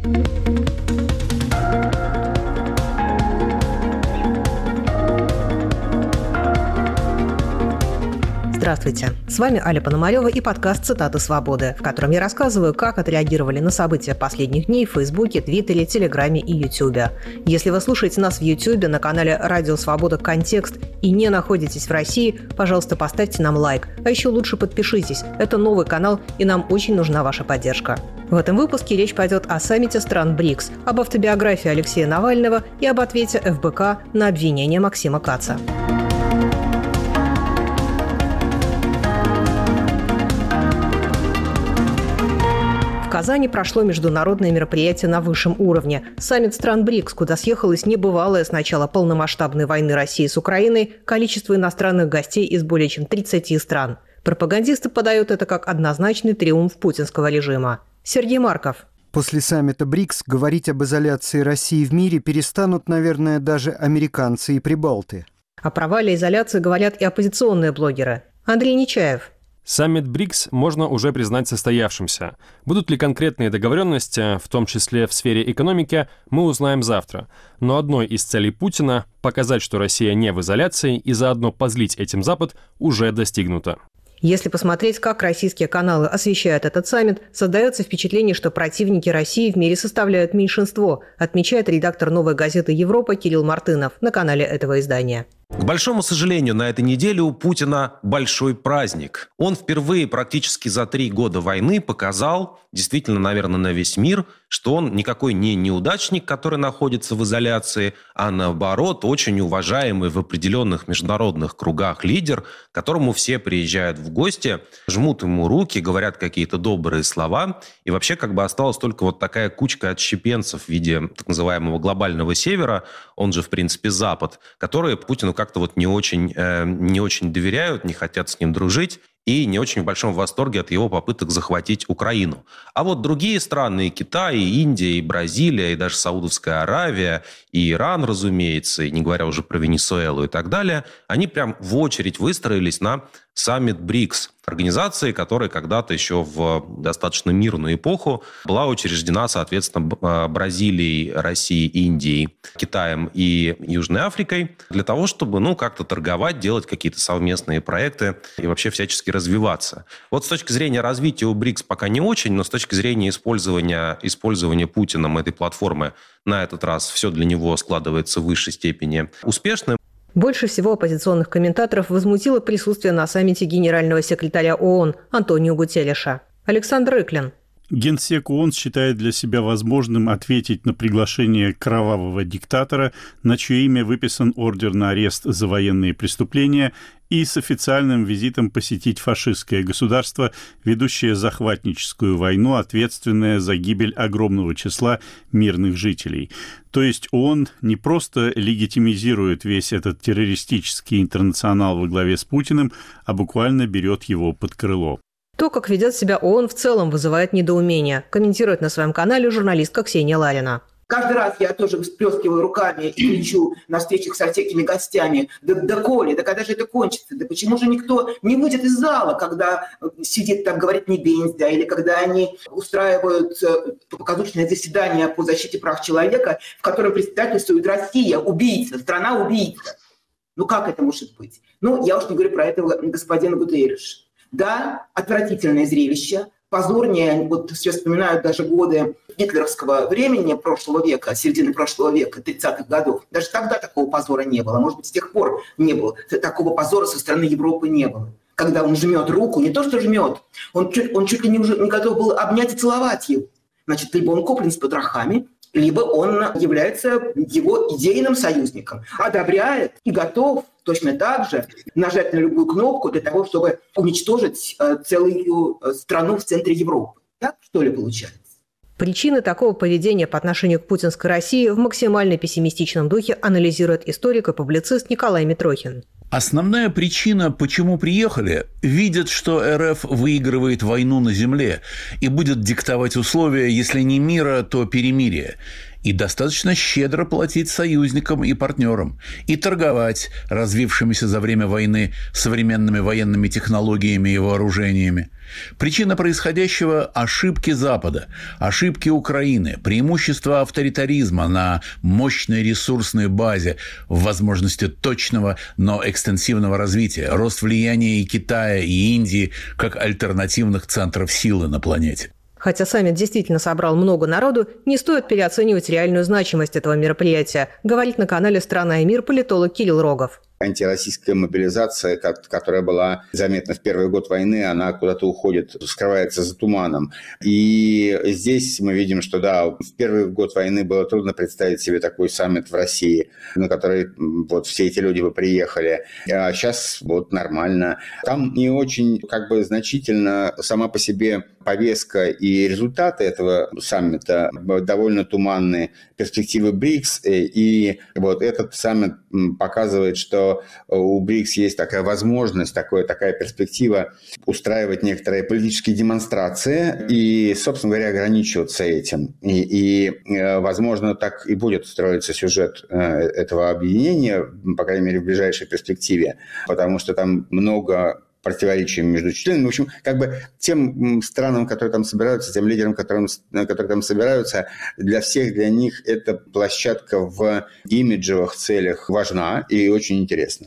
Здравствуйте, с вами Аля Пономарева и подкаст «Цитаты свободы», в котором я рассказываю, как отреагировали на события последних дней в Фейсбуке, Твиттере, Телеграме и Ютубе. Если вы слушаете нас в Ютубе на канале «Радио Свобода. Контекст» и не находитесь в России, пожалуйста, поставьте нам лайк, а еще лучше подпишитесь. Это новый канал, и нам очень нужна ваша поддержка. В этом выпуске речь пойдет о саммите стран БРИКС, об автобиографии Алексея Навального и об ответе ФБК на обвинение Максима Каца. В Казани прошло международное мероприятие на высшем уровне – саммит стран БРИКС, куда съехалось небывалое с начала полномасштабной войны России с Украиной количество иностранных гостей из более чем 30 стран. Пропагандисты подают это как однозначный триумф путинского режима. Сергей Марков. После саммита БРИКС говорить об изоляции России в мире перестанут, наверное, даже американцы и прибалты. О провале изоляции говорят и оппозиционные блогеры. Андрей Нечаев. Саммит БРИКС можно уже признать состоявшимся. Будут ли конкретные договоренности, в том числе в сфере экономики, мы узнаем завтра. Но одной из целей Путина – показать, что Россия не в изоляции, и заодно позлить этим Запад, уже достигнуто. Если посмотреть, как российские каналы освещают этот саммит, создается впечатление, что противники России в мире составляют меньшинство, отмечает редактор «Новой газеты Европа» Кирилл Мартынов на канале этого издания. К большому сожалению, на этой неделе у Путина большой праздник. Он впервые практически за 3 года войны показал, действительно, наверное, на весь мир, что он никакой не неудачник, который находится в изоляции, а наоборот, очень уважаемый в определенных международных кругах лидер, к которому все приезжают в гости, жмут ему руки, говорят какие-то добрые слова. И вообще как бы осталась только вот такая кучка отщепенцев в виде так называемого глобального севера, он же, в принципе, Запад, которые Путину как-то вот не очень доверяют, не хотят с ним дружить и не очень в большом восторге от его попыток захватить Украину. А вот другие страны, и Китай, и Индия, и Бразилия, и даже Саудовская Аравия, и Иран, разумеется, и не говоря уже про Венесуэлу и так далее, они прям в очередь выстроились на саммит БРИКС, организации, которая когда-то еще в достаточно мирную эпоху была учреждена, соответственно, Бразилией, Россией, Индией, Китаем и Южной Африкой, для того, чтобы, как-то торговать, делать какие-то совместные проекты и вообще всячески развиваться. Вот с точки зрения развития у БРИКС пока не очень, но с точки зрения использования Путиным этой платформы на этот раз все для него складывается в высшей степени успешно. Больше всего оппозиционных комментаторов возмутило присутствие на саммите генерального секретаря ООН Антонио Гутерриша. Александр Рыклин. Генсек ООН считает для себя возможным ответить на приглашение кровавого диктатора, на чье имя выписан ордер на арест за военные преступления, и с официальным визитом посетить фашистское государство, ведущее захватническую войну, ответственное за гибель огромного числа мирных жителей. То есть ООН не просто легитимизирует весь этот террористический интернационал во главе с Путиным, а буквально берет его под крыло. То, как ведет себя ООН, в целом вызывает недоумение, комментирует на своем канале журналистка Ксения Ларина. Каждый раз я тоже всплескиваю руками и кричу на встречах со всякими гостями: да Коля, да когда же это кончится? Да почему же никто не выйдет из зала, когда сидит там, говорит не бенз, да, или когда они устраивают показательное заседание по защите прав человека, в котором председательствует Россия, убийца, страна-убийца. Как это может быть? Я уж не говорю про этого господина Гутерриша. Да, отвратительное зрелище, позорнее, все вспоминают даже годы гитлеровского времени прошлого века, середины прошлого века, 30-х годов. Даже тогда такого позора не было. Может быть, с тех пор не было. Такого позора со стороны Европы не было. Когда он жмет руку, не то что жмет, он чуть ли не готов был обнять и целовать его. Значит, либо он куплен с потрохами, либо он является его идейным союзником, одобряет и готов точно так же нажать на любую кнопку для того, чтобы уничтожить целую страну в центре Европы. Так, что ли, получается? Причины такого поведения по отношению к путинской России в максимально пессимистичном духе анализирует историк и публицист Николай Митрохин. Основная причина, почему приехали, видят, что РФ выигрывает войну на земле и будет диктовать условия, если не мира, то перемирия. и достаточно щедро платить союзникам и партнерам, и торговать развившимися за время войны современными военными технологиями и вооружениями. Причина происходящего – ошибки Запада, ошибки Украины, преимущество авторитаризма на мощной ресурсной базе в возможности точного, но экстенсивного развития, рост влияния и Китая, и Индии как альтернативных центров силы на планете. Хотя саммит действительно собрал много народу, не стоит переоценивать реальную значимость этого мероприятия, говорит на канале «Страна и мир» политолог Кирилл Рогов. Антироссийская мобилизация, которая была заметна в первый год войны, она куда-то уходит, скрывается за туманом. И здесь мы видим, что да, в первый год войны было трудно представить себе такой саммит в России, на который вот все эти люди бы приехали. А сейчас вот нормально. Там не очень значительно сама по себе повестка и результаты этого саммита довольно туманные. Перспективы БРИКС, и вот этот саммит показывает, что у БРИКС есть такая возможность, такая перспектива устраивать некоторые политические демонстрации и, собственно говоря, ограничиваться этим. И возможно, так и будет строиться сюжет этого объединения, по крайней мере, в ближайшей перспективе, потому что там много противоречия между членами. В общем, тем странам, которые там собираются, тем лидерам, которые там собираются, для них эта площадка в имиджевых целях важна и очень интересна.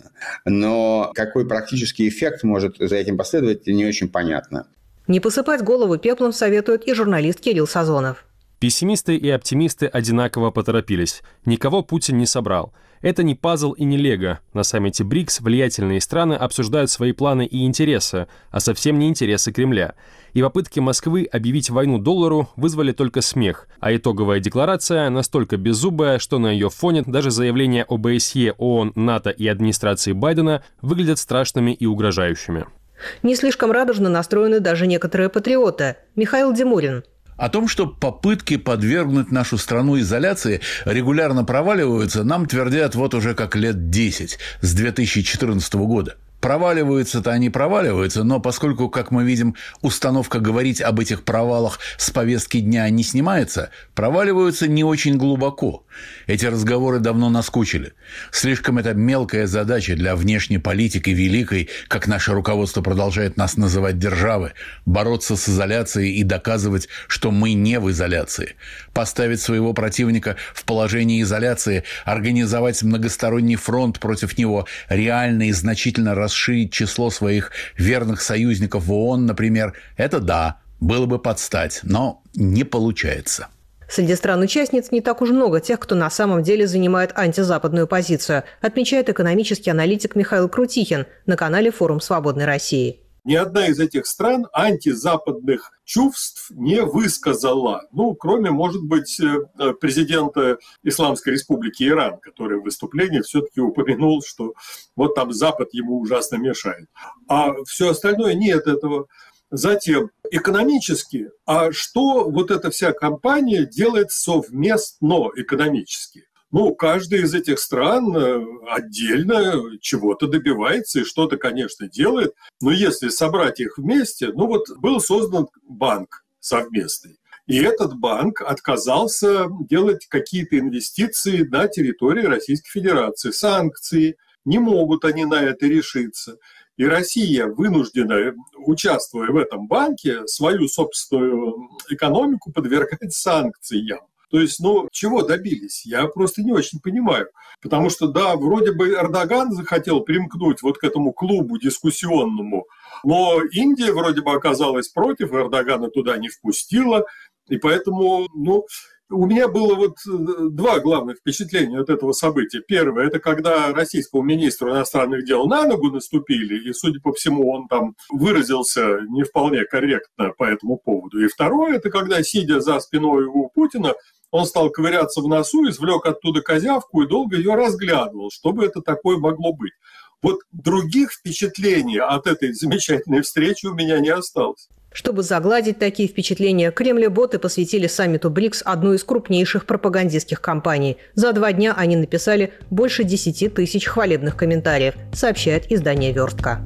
Но какой практический эффект может за этим последовать, не очень понятно. Не посыпать голову пеплом советует и журналист Кирилл Сазонов. Пессимисты и оптимисты одинаково поторопились. Никого Путин не собрал. Это не пазл и не лего. На саммите БРИКС влиятельные страны обсуждают свои планы и интересы, а совсем не интересы Кремля. И попытки Москвы объявить войну доллару вызвали только смех, а итоговая декларация настолько беззубая, что на ее фоне даже заявления ОБСЕ, ООН, НАТО и администрации Байдена выглядят страшными и угрожающими. Не слишком радужно настроены даже некоторые патриоты. Михаил Демурин. О том, что попытки подвергнуть нашу страну изоляции регулярно проваливаются, нам твердят вот уже как лет 10, с 2014 года. Проваливаются-то они проваливаются, но поскольку, как мы видим, установка говорить об этих провалах с повестки дня не снимается, проваливаются не очень глубоко. Эти разговоры давно наскучили. Слишком это мелкая задача для внешней политики великой, как наше руководство продолжает нас называть, державы, бороться с изоляцией и доказывать, что мы не в изоляции, поставить своего противника в положение изоляции, организовать многосторонний фронт против него, реально и значительно расширить число своих верных союзников в ООН, например, это да, было бы подстать, но не получается. Среди стран-участниц не так уж много тех, кто на самом деле занимает антизападную позицию, отмечает экономический аналитик Михаил Крутихин на канале «Форум Свободной России». Ни одна из этих стран антизападных чувств не высказала. Кроме, может быть, президента Исламской Республики Иран, который в выступлении все-таки упомянул, что вот там Запад ему ужасно мешает. А все остальное нет этого. Затем, экономически, а что вот эта вся кампания делает совместно экономически? Каждая из этих стран отдельно чего-то добивается и что-то, конечно, делает. Но если собрать их вместе, был создан банк совместный. И этот банк отказался делать какие-то инвестиции на территории Российской Федерации. Санкции. Не могут они на это решиться. И Россия вынуждена, участвуя в этом банке, свою собственную экономику подвергать санкциям. То есть, чего добились? Я просто не очень понимаю. Потому что, да, вроде бы Эрдоган захотел примкнуть вот к этому клубу дискуссионному, но Индия вроде бы оказалась против, Эрдогана туда не впустила. И поэтому, у меня было два главных впечатления от этого события. Первое – это когда российскому министру иностранных дел на ногу наступили, и, судя по всему, он там выразился не вполне корректно по этому поводу. И второе – это когда, сидя за спиной у Путина, он стал ковыряться в носу, извлек оттуда козявку и долго ее разглядывал, что бы это такое могло быть. Вот других впечатлений от этой замечательной встречи у меня не осталось. Чтобы загладить такие впечатления, кремлеботы посвятили саммиту БРИКС одну из крупнейших пропагандистских кампаний. За 2 дня они написали больше 10 тысяч хвалебных комментариев, сообщает издание «Верстка».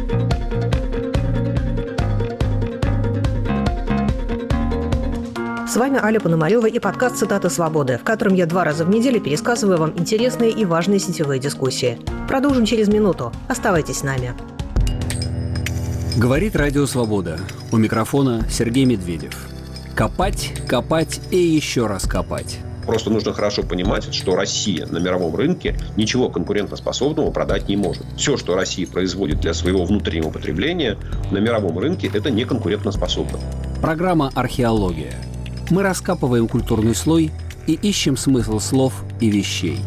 В вами Аля Пономарева и подкаст «Цитаты свободы», в котором я 2 раза в неделю пересказываю вам интересные и важные сетевые дискуссии. Продолжим через минуту. Оставайтесь с нами. Говорит Радио Свобода. У микрофона Сергей Медведев. Копать, копать и еще раз копать. Просто нужно хорошо понимать, что Россия на мировом рынке ничего конкурентоспособного продать не может. Все, что Россия производит для своего внутреннего потребления, на мировом рынке это не конкурентоспособно. Программа «Археология». Мы раскапываем культурный слой и ищем смысл слов и вещей.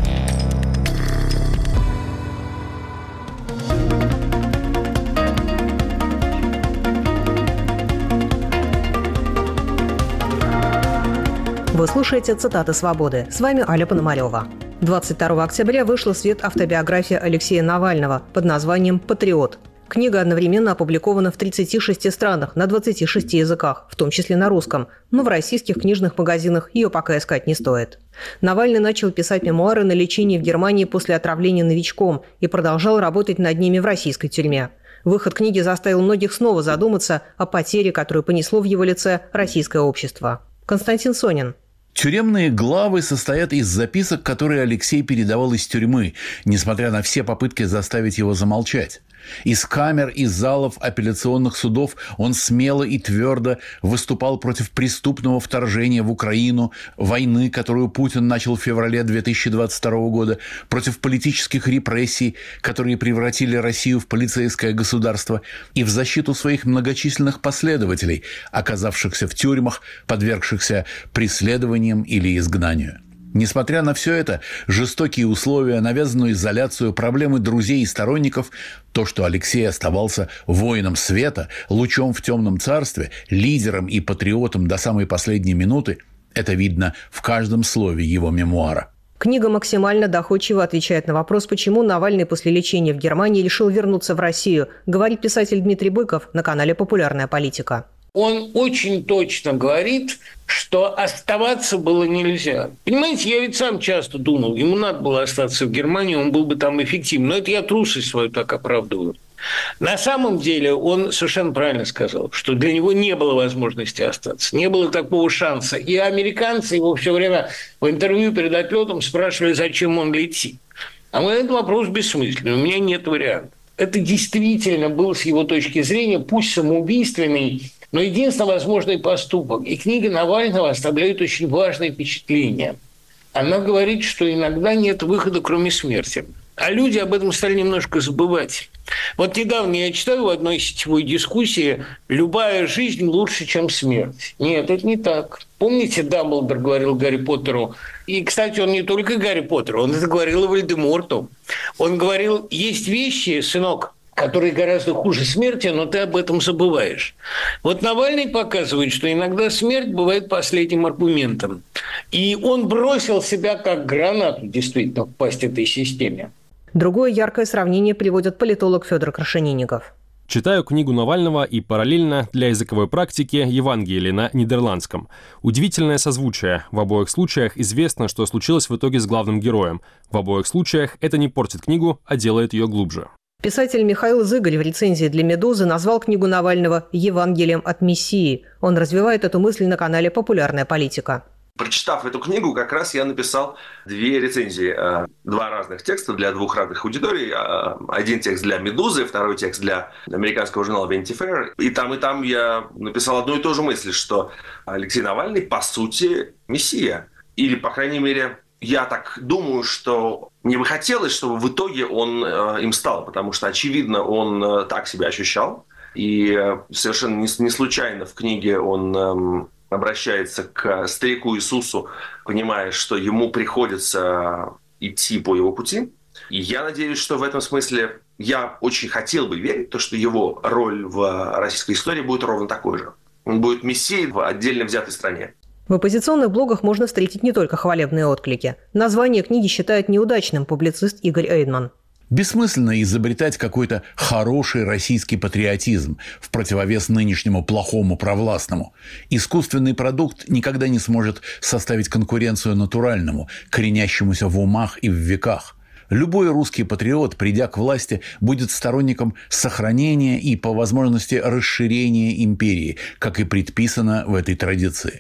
Вы слушаете «Цитаты свободы». С вами Аля Пономарева. 22 октября вышла в свет автобиография Алексея Навального под названием «Патриот». Книга одновременно опубликована в 36 странах на 26 языках, в том числе на русском, но в российских книжных магазинах ее пока искать не стоит. Навальный начал писать мемуары на лечении в Германии после отравления новичком и продолжал работать над ними в российской тюрьме. Выход книги заставил многих снова задуматься о потере, которую понесло в его лице российское общество. Константин Сонин. Тюремные главы состоят из записок, которые Алексей передавал из тюрьмы, несмотря на все попытки заставить его замолчать. Из камер и залов апелляционных судов он смело и твердо выступал против преступного вторжения в Украину, войны, которую Путин начал в феврале 2022 года, против политических репрессий, которые превратили Россию в полицейское государство, и в защиту своих многочисленных последователей, оказавшихся в тюрьмах, подвергшихся преследованиям или изгнанию. Несмотря на все это, жестокие условия, навязанную изоляцию, проблемы друзей и сторонников, то, что Алексей оставался воином света, лучом в темном царстве, лидером и патриотом до самой последней минуты, это видно в каждом слове его мемуара. Книга максимально доходчиво отвечает на вопрос, почему Навальный после лечения в Германии решил вернуться в Россию, говорит писатель Дмитрий Быков на канале «Популярная политика». Он очень точно говорит, что оставаться было нельзя. Понимаете, я ведь сам часто думал, ему надо было остаться в Германии, он был бы там эффективен. Но это я трусость свою так оправдываю. На самом деле он совершенно правильно сказал, что для него не было возможности остаться, не было такого шанса. И американцы его все время в интервью перед отлетом спрашивали, зачем он летит. А мы этот вопрос бессмысленный, у меня нет вариантов. Это действительно был с его точки зрения, пусть самоубийственный, но единственно возможный поступок. И книга Навального оставляет очень важное впечатление. Она говорит, что иногда нет выхода, кроме смерти. А люди об этом стали немножко забывать. Вот недавно я читаю в одной сетевой дискуссии «Любая жизнь лучше, чем смерть». Нет, это не так. Помните, Дамблдор говорил Гарри Поттеру, и, кстати, он не только Гарри Поттеру, он это говорил и Вольдеморту. Он говорил, есть вещи, сынок, которые гораздо хуже смерти, но ты об этом забываешь. Вот Навальный показывает, что иногда смерть бывает последним аргументом. И он бросил себя как гранату, действительно, в пасть этой системе. Другое яркое сравнение приводит политолог Федор Крашенинников. Читаю книгу Навального и параллельно для языковой практики Евангелие на нидерландском. Удивительное созвучие. В обоих случаях известно, что случилось в итоге с главным героем. В обоих случаях это не портит книгу, а делает ее глубже. Писатель Михаил Зыгаль в рецензии для «Медузы» назвал книгу Навального «Евангелием от Мессии». Он развивает эту мысль на канале «Популярная политика». Прочитав эту книгу, как раз я написал 2 рецензии, 2 разных текста для 2 разных аудиторий. Один текст для «Медузы», второй текст для американского журнала Vanity Fair. И там я написал одну и ту же мысль, что Алексей Навальный, по сути, мессия. Или, по крайней мере, я так думаю, что мне бы хотелось, чтобы в итоге он им стал, потому что, очевидно, он так себя ощущал. И совершенно не случайно в книге он обращается к старику Иисусу, понимая, что ему приходится идти по его пути. И я надеюсь, что в этом смысле я очень хотел бы верить, что его роль в российской истории будет ровно такой же. Он будет мессией в отдельно взятой стране. В оппозиционных блогах можно встретить не только хвалебные отклики. Название книги считает неудачным публицист Игорь Эйдман. Бессмысленно изобретать какой-то хороший российский патриотизм в противовес нынешнему плохому провластному. Искусственный продукт никогда не сможет составить конкуренцию натуральному, коренящемуся в умах и в веках. Любой русский патриот, придя к власти, будет сторонником сохранения и, по возможности, расширения империи, как и предписано в этой традиции.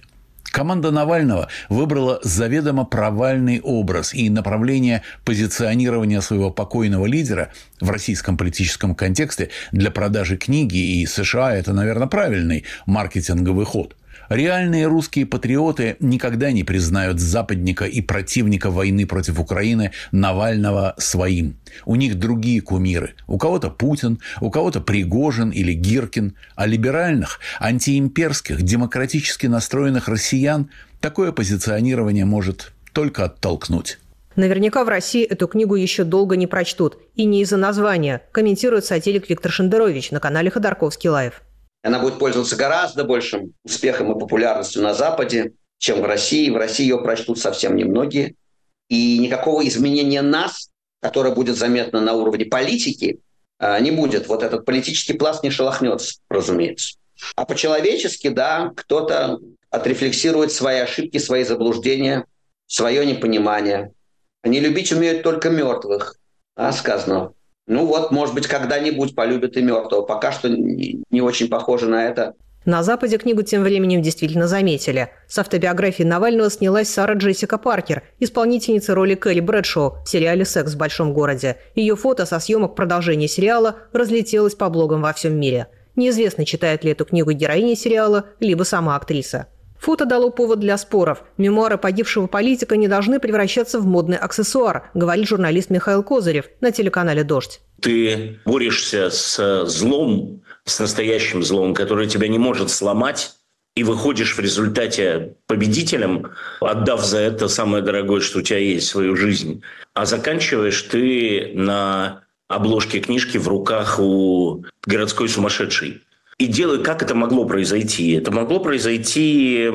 Команда Навального выбрала заведомо провальный образ и направление позиционирования своего покойного лидера в российском политическом контексте для продажи книги, и США – это, наверное, правильный маркетинговый ход. Реальные русские патриоты никогда не признают западника и противника войны против Украины Навального своим. У них другие кумиры. У кого-то Путин, у кого-то Пригожин или Гиркин. А либеральных, антиимперских, демократически настроенных россиян такое позиционирование может только оттолкнуть. Наверняка в России эту книгу еще долго не прочтут. И не из-за названия, комментирует сатирик Виктор Шендерович на канале Ходорковский Лайв. Она будет пользоваться гораздо большим успехом и популярностью на Западе, чем в России. В России ее прочтут совсем немногие. И никакого изменения нас, которое будет заметно на уровне политики, не будет. Вот этот политический пласт не шелохнется, разумеется. А по-человечески, да, кто-то отрефлексирует свои ошибки, свои заблуждения, свое непонимание. Они любить умеют только мертвых, сказано. Ну вот, может быть, когда-нибудь полюбят и мертвого. Пока что не очень похоже на это. На Западе книгу тем временем действительно заметили. С автобиографией Навального снялась Сара Джессика Паркер, исполнительница роли Кэрри Брэдшоу в сериале «Секс в большом городе». Ее фото со съемок продолжения сериала разлетелось по блогам во всем мире. Неизвестно, читает ли эту книгу героиня сериала, либо сама актриса. Фото дало повод для споров. Мемуары погибшего политика не должны превращаться в модный аксессуар, говорит журналист Михаил Козырев на телеканале «Дождь». Ты борешься с злом, с настоящим злом, который тебя не может сломать, и выходишь в результате победителем, отдав за это самое дорогое, что у тебя есть, свою жизнь. А заканчиваешь ты на обложке книжки в руках у городской сумасшедшей. И делай, как это могло произойти. Это могло произойти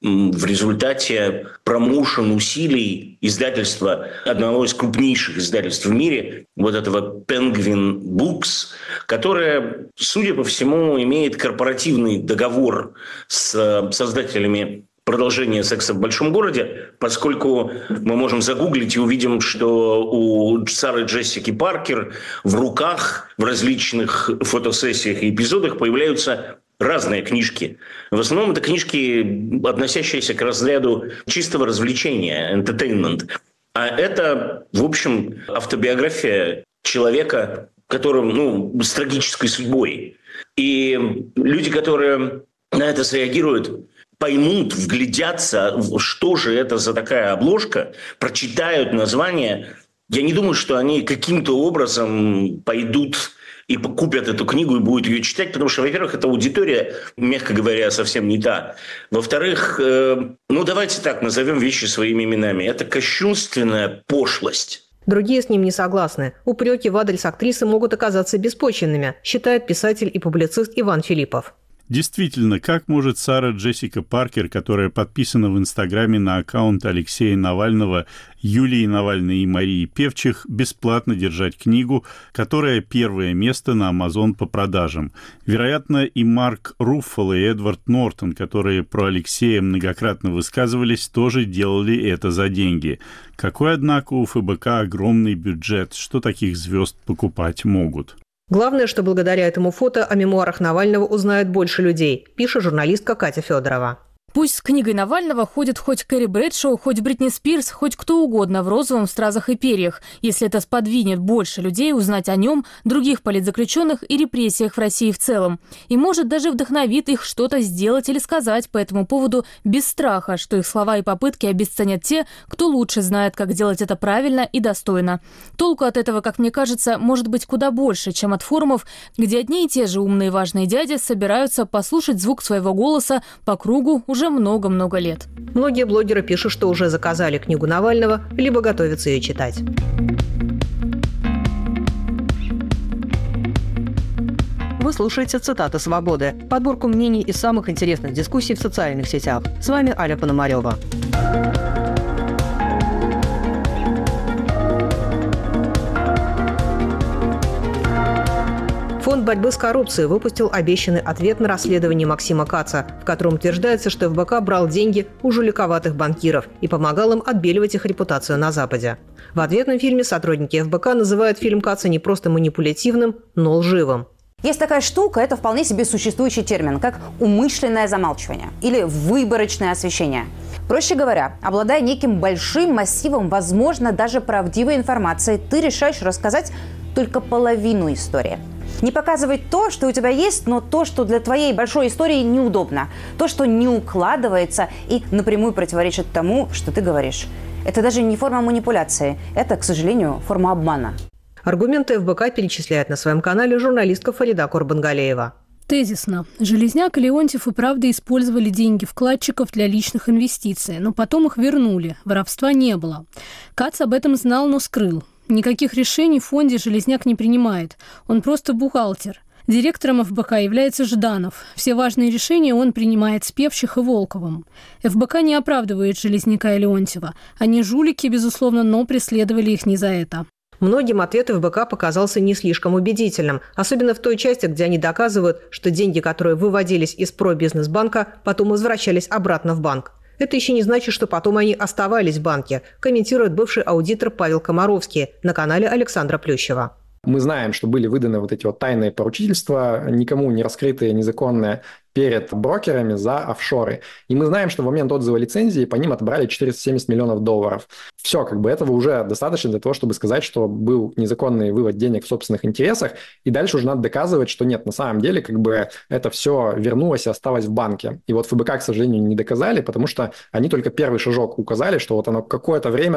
в результате промоушен усилий издательства, одного из крупнейших издательств в мире, вот этого Penguin Books, которое, судя по всему, имеет корпоративный договор с создателями продолжение «Секса в большом городе», поскольку мы можем загуглить и увидим, что у Сары Джессики Паркер в руках в различных фотосессиях и эпизодах появляются разные книжки. В основном это книжки, относящиеся к разряду чистого развлечения, entertainment. А это, в общем, автобиография человека, которому, с трагической судьбой. И люди, которые на это среагируют, поймут, вглядятся, что же это за такая обложка, прочитают название. Я не думаю, что они каким-то образом пойдут и купят эту книгу и будут ее читать, потому что, во-первых, эта аудитория, мягко говоря, совсем не та. Во-вторых, давайте так, назовем вещи своими именами. Это кощунственная пошлость. Другие с ним не согласны. Упреки в адрес актрисы могут оказаться беспочвенными, считает писатель и публицист Иван Филиппов. Действительно, как может Сара Джессика Паркер, которая подписана в Инстаграме на аккаунт Алексея Навального, Юлии Навальной и Марии Певчих, бесплатно держать книгу, которая первое место на Amazon по продажам? Вероятно, и Марк Руффало, и Эдвард Нортон, которые про Алексея многократно высказывались, тоже делали это за деньги. Какой, однако, у ФБК огромный бюджет, что таких звезд покупать могут? Главное, что благодаря этому фото о мемуарах Навального узнает больше людей, пишет журналистка Катя Федорова. Пусть с книгой Навального ходит хоть Кэрри Брэдшоу, хоть Бритни Спирс, хоть кто угодно в розовом стразах и перьях, если это сподвинет больше людей узнать о нем, других политзаключенных и репрессиях в России в целом. И может даже вдохновит их что-то сделать или сказать по этому поводу без страха, что их слова и попытки обесценят те, кто лучше знает, как делать это правильно и достойно. Толку от этого, как мне кажется, может быть куда больше, чем от форумов, где одни и те же умные важные дяди собираются послушать звук своего голоса по кругу уже много-много лет. Многие блогеры пишут, что уже заказали книгу Навального, либо готовятся ее читать. Вы слушаете «Цитаты свободы» – подборку мнений из самых интересных дискуссий в социальных сетях. С вами Аля Пономарева. Фонд борьбы с коррупцией выпустил обещанный ответ на расследование Максима Каца, в котором утверждается, что ФБК брал деньги у жуликоватых банкиров и помогал им отбеливать их репутацию на Западе. В ответном фильме сотрудники ФБК называют фильм Каца не просто манипулятивным, но лживым. Есть такая штука, это вполне себе существующий термин, как умышленное замалчивание или выборочное освещение. Проще говоря, обладая неким большим массивом, возможно, даже правдивой информации, ты решаешь рассказать только половину истории. Не показывать то, что у тебя есть, но то, что для твоей большой истории неудобно. То, что не укладывается и напрямую противоречит тому, что ты говоришь. Это даже не форма манипуляции. Это, к сожалению, форма обмана. Аргументы ФБК перечисляет на своем канале журналистка Фарида Курбангалеева. Тезисно. Железняк и Леонтьев и правда использовали деньги вкладчиков для личных инвестиций, но потом их вернули. Воровства не было. Кац об этом знал, но скрыл. Никаких решений в фонде Железняк не принимает. Он просто бухгалтер. Директором ФБК является Жданов. Все важные решения он принимает с Певчих и Волковым. ФБК не оправдывает Железняка и Леонтьева. Они жулики, безусловно, но преследовали их не за это. Многим ответ ФБК показался не слишком убедительным, особенно в той части, где они доказывают, что деньги, которые выводились из пробизнесбанка, потом возвращались обратно в банк. Это еще не значит, что потом они оставались в банке, комментирует бывший аудитор Павел Комаровский на канале Александра Плющева. Мы знаем, что были выданы вот эти вот тайные поручительства, никому не раскрытые, незаконные, перед брокерами за офшоры. И мы знаем, что в момент отзыва лицензии по ним отобрали $470 миллионов. Все, этого уже достаточно для того, чтобы сказать, что был незаконный вывод денег в собственных интересах, и дальше уже надо доказывать, что нет, на самом деле это все вернулось и осталось в банке. И вот ФБК, к сожалению, не доказали, потому что они только первый шажок указали, что вот оно какое-то время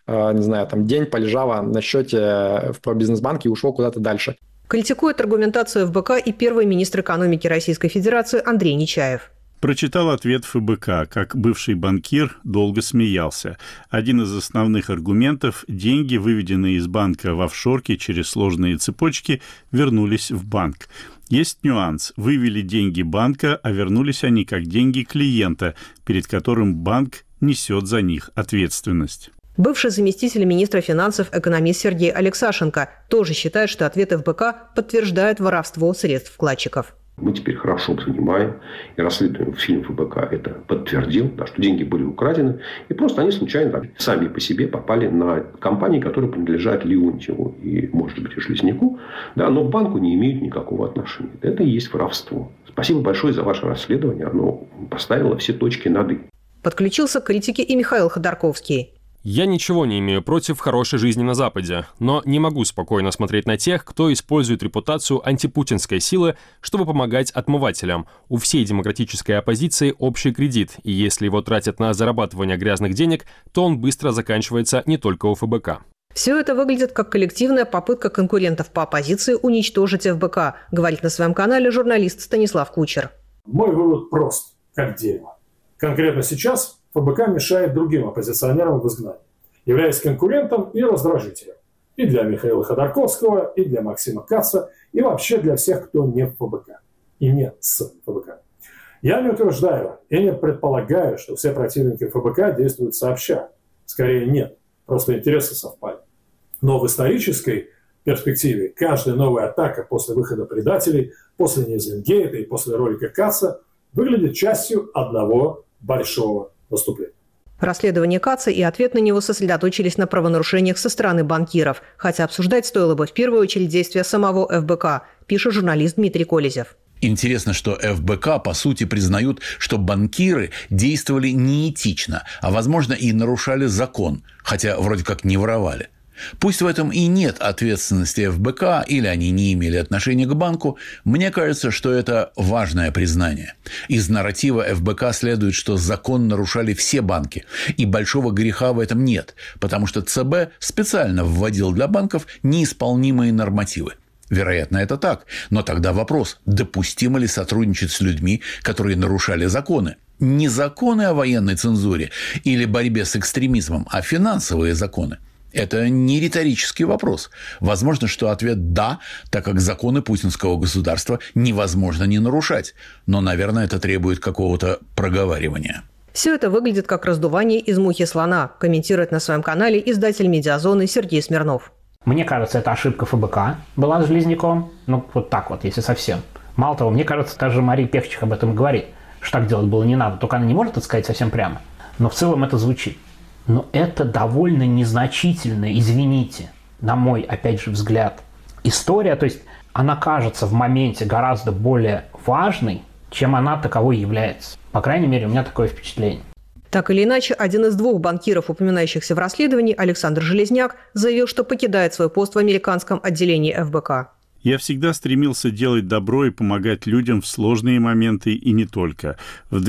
день полежало на счете в пробизнесбанке и ушло куда-то дальше. Критикует аргументацию ФБК и первый министр экономики Российской Федерации Андрей Нечаев. Прочитал ответ ФБК. Как бывший банкир, долго смеялся. Один из основных аргументов – деньги, выведенные из банка в офшорки через сложные цепочки, вернулись в банк. Есть нюанс. Вывели деньги банка, а вернулись они как деньги клиента, перед которым банк несет за них ответственность. Бывший заместитель министра финансов экономист Сергей Алексашенко тоже считает, что ответ ФБК подтверждает воровство средств вкладчиков. Мы теперь хорошо понимаем и расследуем, фильм ФБК это подтвердил, что деньги были украдены. И просто они случайно сами по себе попали на компании, которые принадлежат Леонтьеву и, может быть, и Железняку, но к банку не имеют никакого отношения. Это и есть воровство. Спасибо большое за ваше расследование. Оно поставило все точки над «и». Подключился к критике и Михаил Ходорковский. Я ничего не имею против хорошей жизни на Западе, но не могу спокойно смотреть на тех, кто использует репутацию антипутинской силы, чтобы помогать отмывателям. У всей демократической оппозиции общий кредит, и если его тратят на зарабатывание грязных денег, то он быстро заканчивается не только у ФБК. Все это выглядит как коллективная попытка конкурентов по оппозиции уничтожить ФБК, говорит на своем канале журналист Станислав Кучер. Мой вывод прост, как дерево. Конкретно сейчас ФБК мешает другим оппозиционерам в изгнании, являясь конкурентом и раздражителем. И для Михаила Ходорковского, и для Максима Каца, и вообще для всех, кто не в ФБК. И не с ФБК. Я не утверждаю и не предполагаю, что все противники ФБК действуют сообща. Скорее нет, просто интересы совпали. Но в исторической перспективе каждая новая атака после выхода предателей, после Ньюзенгейта и после ролика Каца выглядит частью одного большого наступления. Расследование Каца и ответ на него сосредоточились на правонарушениях со стороны банкиров, хотя обсуждать стоило бы в первую очередь действия самого ФБК, пишет журналист Дмитрий Колезев. Интересно, что ФБК, по сути, признают, что банкиры действовали неэтично, а, возможно, и нарушали закон, хотя вроде как не воровали. Пусть в этом и нет ответственности ФБК, или они не имели отношения к банку, мне кажется, что это важное признание. Из нарратива ФБК следует, что закон нарушали все банки, и большого греха в этом нет, потому что ЦБ специально вводил для банков неисполнимые нормативы. Вероятно, это так, но тогда вопрос, допустимо ли сотрудничать с людьми, которые нарушали законы? Не законы о военной цензуре или борьбе с экстремизмом, а финансовые законы. Это не риторический вопрос. Возможно, что ответ «да», так как законы путинского государства невозможно не нарушать. Но, наверное, это требует какого-то проговаривания. Все это выглядит как раздувание из мухи слона, комментирует на своем канале издатель «Медиазоны» Сергей Смирнов. Мне кажется, это ошибка ФБК была с Железняком. Вот так вот, если совсем. Мало того, мне кажется, даже Мария Певчих об этом говорит, что так делать было не надо. Только она не может это сказать совсем прямо. Но в целом это звучит. Но это довольно незначительно, извините, на мой, опять же, взгляд, история. То есть она кажется в моменте гораздо более важной, чем она таковой является. По крайней мере, у меня такое впечатление. Так или иначе, один из двух банкиров, упоминающихся в расследовании, Александр Железняк, заявил, что покидает свой пост в американском отделении ФБК. Я всегда стремился делать добро и помогать людям в сложные моменты и не только. В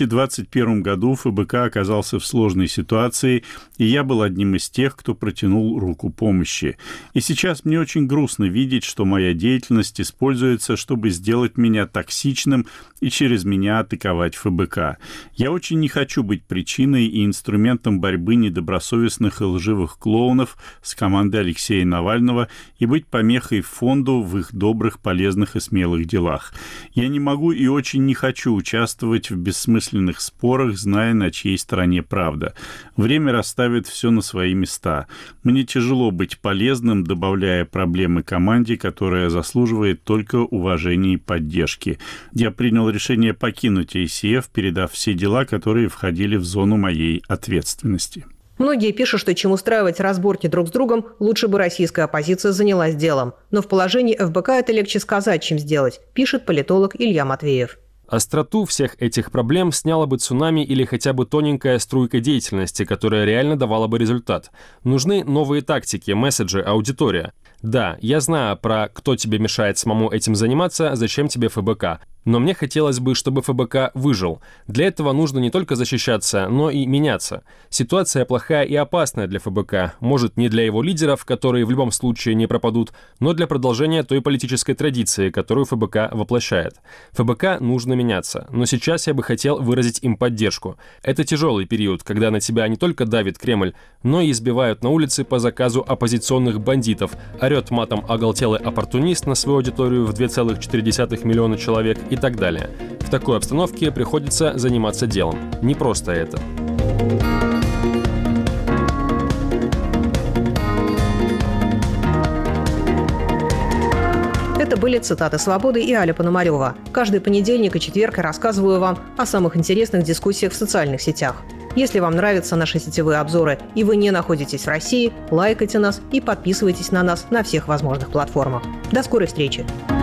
2021 году ФБК оказался в сложной ситуации, и я был одним из тех, кто протянул руку помощи. И сейчас мне очень грустно видеть, что моя деятельность используется, чтобы сделать меня токсичным и через меня атаковать ФБК. Я очень не хочу быть причиной и инструментом борьбы недобросовестных и лживых клоунов с командой Алексея Навального и быть помехой фонду в их добрых, полезных и смелых делах. Я не могу и очень не хочу участвовать в бессмысленных спорах, зная, на чьей стороне правда. Время расставит все на свои места. Мне тяжело быть полезным, добавляя проблемы команде, которая заслуживает только уважения и поддержки. Я принял решение покинуть ACF, передав все дела, которые входили в зону моей ответственности. Многие пишут, что чем устраивать разборки друг с другом, лучше бы российская оппозиция занялась делом. Но в положении ФБК это легче сказать, чем сделать, пишет политолог Илья Матвеев. Остроту всех этих проблем сняло бы цунами или хотя бы тоненькая струйка деятельности, которая реально давала бы результат. Нужны новые тактики, месседжи, аудитория. Да, я знаю про «кто тебе мешает самому этим заниматься, зачем тебе ФБК». Но мне хотелось бы, чтобы ФБК выжил. Для этого нужно не только защищаться, но и меняться. Ситуация плохая и опасная для ФБК. Может, не для его лидеров, которые в любом случае не пропадут, но для продолжения той политической традиции, которую ФБК воплощает. ФБК нужно меняться. Но сейчас я бы хотел выразить им поддержку. Это тяжелый период, когда на тебя не только давит Кремль, но и избивают на улице по заказу оппозиционных бандитов, орет матом оголтелый оппортунист на свою аудиторию в 2,4 миллиона человек и так далее. В такой обстановке приходится заниматься делом. Не просто это. Это были цитаты «Свободы» и Аля Пономарева. Каждый понедельник и четверг я рассказываю вам о самых интересных дискуссиях в социальных сетях. Если вам нравятся наши сетевые обзоры и вы не находитесь в России, лайкайте нас и подписывайтесь на нас на всех возможных платформах. До скорой встречи!